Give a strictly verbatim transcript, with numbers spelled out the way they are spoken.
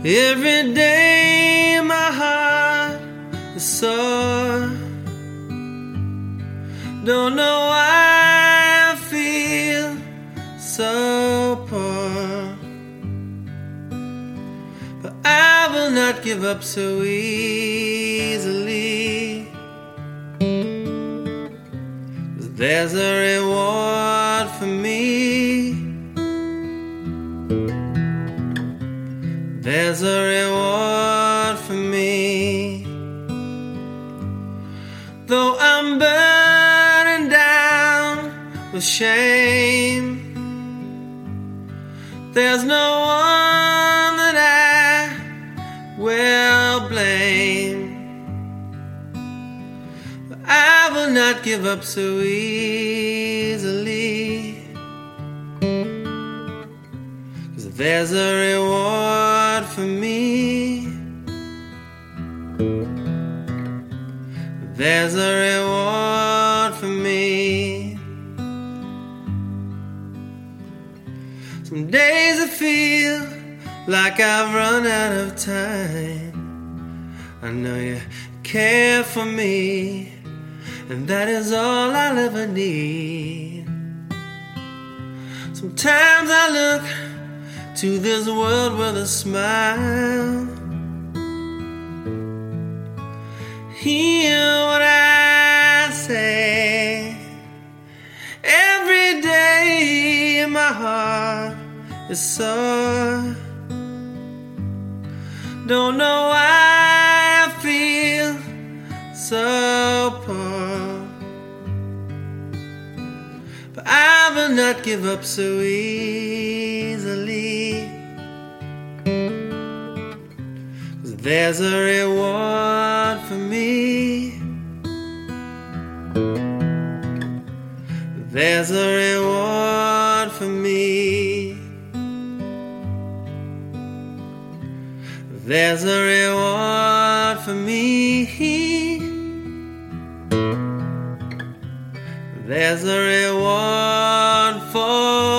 Every day my heart is sore. Don't know why I feel so poor, but I will not give up so easily. 'Cause there's a reward for me. There's a reward for me. Though I'm burning down with shame, there's no one that I will blame. I will not give up so easily. 'Cause there's a reward for me. There's a reward for me. Some days I feel like I've run out of time. I know you care for me, and that is all I'll ever need. Sometimes I look to this world with a smile, hear what I say. Every day my heart is sore. Don't know why I feel so poor, but I will not give up so easily. 'Cause there's a reward for me. There's a reward for me. There's a reward for me. There's a reward for